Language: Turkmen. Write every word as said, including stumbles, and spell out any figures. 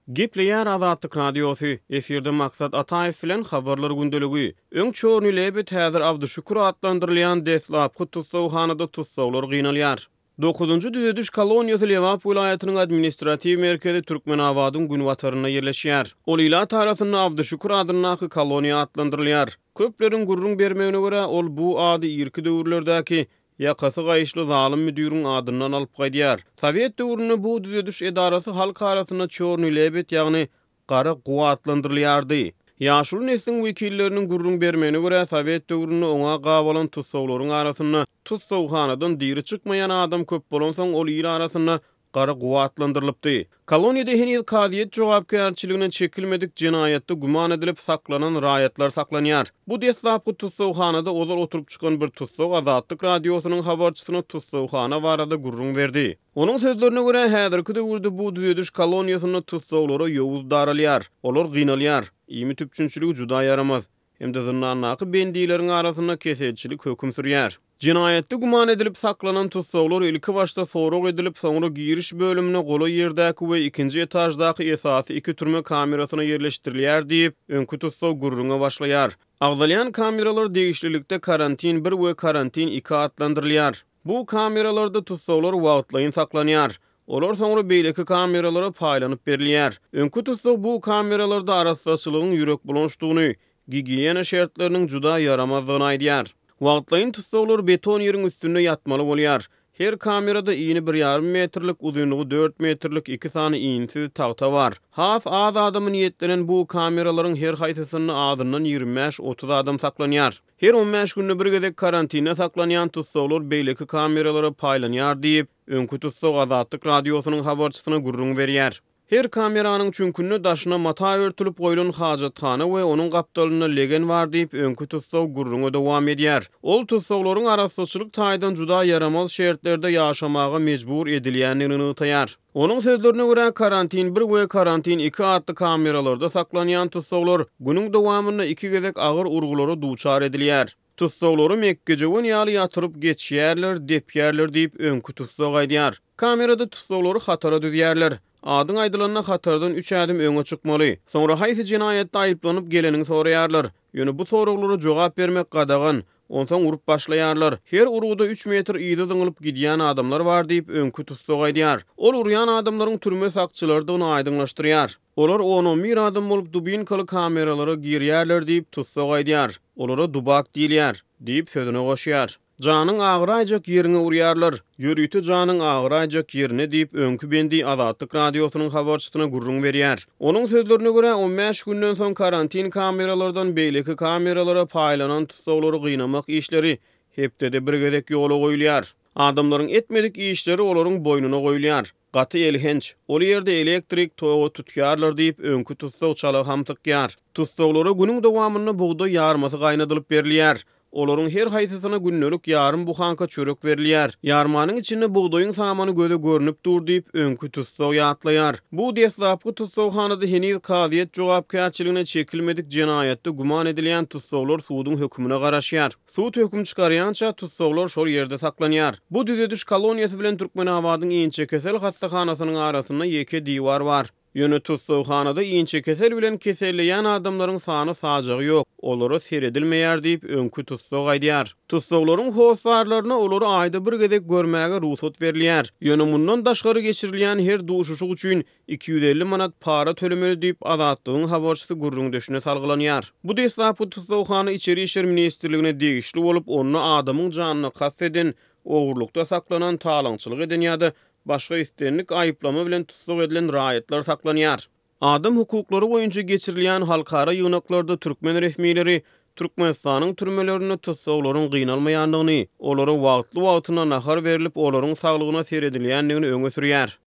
Gepleýär Azatlyk Radiosu, efirde maksat Ataýew bilen habarlar gündeligi. Öň çoğunu lebet häzir Abdüşükür adlandyrylýan deslapky tutsawhanada tutsawlar gynalýar. dokuzunçy düzediş koloniýasy Lewap vilayatynyň administrativ merkezi Türkmenabadyň Günwataryna ýerleşýär. Ol ila tarapyndan Abdüşükür adyny koloniýa adlandyrylýar. Köpleriň gurrun bermegine görä ol bu ady ýerki döwürlerdäki ýakasy gaýşly zalim müdürüň adyndan alyp gaýdýar. Sowet döwründe bu düzediş edarasy halk arasyna çorny lebet ýagny gara guwa adlandyrylýardy. Ýaşul nesliň wekilleriniň gurrun bermegine görä Sowet döwründe oňa gabalan tutsawlaryň arasyna tutsawhanadan diri çykmaýan adam köp bolan soň ol ýer arasyna gara guwa adlandyrlypdy. Koloniýada henüz kaziýet jogapkärçiligine çekilmedik jinayatda guman edilip saklanan raýatlar saklanýar. Bu deslapky tutsawhanada ozal oturup çykan bir tutsaw Azatlyk Radiosynyň habarçysyna tutsawhana barada gurrun berdi. Onuň sözlerine görä häzirki döwürde bu düzediş koloniýasyny tutsawlara ýowuz daralýar, olar gynalýar. Ýemi tüpçünçiligi juda yaramaz. Hem de zyndanlaky bendileriň arasyna keselçilik höküm sürýär. Jinayatda guman edilip saklanan tutsawlar ilki başda sorag edilip soňra giriş bölümine gola ýerdäki we ikinji etajdaky esasy iki türme kamerasyna ýerleşdirilýär diýip öňkü tutsaw gurrunga başlaýar. Agzalyan kameralar degişlilikde karantin bir we karantin iki adlandyrylýar. Bu kameralarda tutsawlar wagtlaýyn saklanýar. Olar soňra beýleki kameralara paýlanyp berilýär. Öňkü tutsaw bu kameralarda arasdaşylygyň ýürek bulanşdygyny, gigiýena şertleriniň juda yaramazlygyny aýdýar. Wagtlaýyn tutsawlar beton ýeriň üstünde ýatmaly bolýar. Her kamerada iňi bir ýarym metrlik, uzunlygy dört metrlik iki sany iňsiz tagta bar. Has az adamyň ýetlenen bu kameralaryň her haýsysyny adyndan ýigri beş otuz adam saklanýar. Her on beş günde bir gezek karantina saklanýan tutsawlar beýleki kameralara paýlanýar diýip öňkü tutsaw Azatlyk Radiosynyň habarçysyna gurrun berýär. Her kameranyň çünkünne daşyna mata örtülip goýulan hajathana we onuň gapdalyna legen bar diýip öňkü tutsaw gurrunga dowam edýär. Ol tutsawlaryň arasdaşylyk taýdan juda yaramaz şertlerde ýaşamaga mejbur edilýändigini ýytaýar. Onuň sözlerine görä karantin bir we karantin iki adly kameralarda saklanýan tutsawlar günüň dowamynda iki gezek agyr urgulary duçar edilýär. Tutsawlary mekkejewen ýaly ýatyryp geçýärler, depýärler diýip öňkü tutsaw gaýdýar. Kamerada tutsawlary hatara düzýärler. Adyň aýdylanyna hatardan üç adım öňe çykmaly. Soňra haýsy jinayatda aýyplanyp geleniň soraýarlar. Ýöne bu soraglary jogap bermek gadagan, ondan urup başlaýarlar. Her uruda üç metr ýygy dıňylyp gidýän adamlar bar diýip öňkü tutsaw gaýdýar. Ol urýan adamlaryň türme sakçylaryny aýdyňlaşdyrýar. Olar on on bir adam bolup dubinkaly kameralara girýärler diýip tutsaw gaýdýar. Olara dubak diýilýär diýip sözüne goşýar. Janyň agyraýjak ýerine urýarlar. Ýörüýti janyň agyraýjak ýerine diýip öňkü bendi Azatlyk Radiosynyň habarçysyna gurrun berýär. Onuň sözlerine görä on beş günden soň karantin kameralardan beýleki kameralara paýlanan tutsawlary gynamak işleri hepde bir gezek ýola goýulýar. Adamlaryň etmedik işleri olaryň boýnuna goýulýar. Gaty elhenç, ol ýerde elektrik togy tutýarlar diýip öňkü tutsaw çala ham tykýar. Tutsawlara günüň dowamyny buğda ýarmasy gaýnadylyp berilýär. Olaryň her haýsysyna günnelik ýarym buhanka çörek berilýär. Ýarmanyň içinde buğdaýyň samany göze görünüp dur diýip öňkü tutsaw ýatlaýar. Bu deslapky tutsawhanada henüz kaziýet jogapkärçiligine çekilmedik jinayatda guman edilýän tutsawlar suwdyň hökmüne garaşýar. Suwd hökm çykarýança tutsawlar şol ýerde saklanýar. Bu düzediş koloniýasy bilen Türkmenabadyň iňçe kesel hastahanasynyň arasyna ýeke diýwar bar. Ýöne tutsawhanada iňçe kesel bilen keselleýän adamlaryň sany sajagy ýok. Olary seredilmeýär diýip öňkü tutsaw gaýdýar. Tutsawlaryň howsarlaryna olary aýda bir gezek görmäge ruhsat berilýär. Ýöne mundan daşgary geçirilýän her duşuşyk üçin iki yüz elli manat para tölemeli diýip Azatlygyň habarçysy gurrun döşüne salgylanýar. Bu deslapy tutsawhana içeri işler ministrligine degişli bolup onu adamyň janyna kast eden, ogurlukda saklanan talaňçylyk eden ýa-da başga istenlik aýyplama bilen tutsak edilen raýatlar saklanýar. Adam hukuklary boýunça geçirilýän halkara ýynaklarda türkmen resmileri Türkmenistanyň türmelerine tutsawlaryň gynalmaýandygyny, olary wagtly wagtyna nahar berilip olaryň saglygyna seredilýändigini öňe sürýär.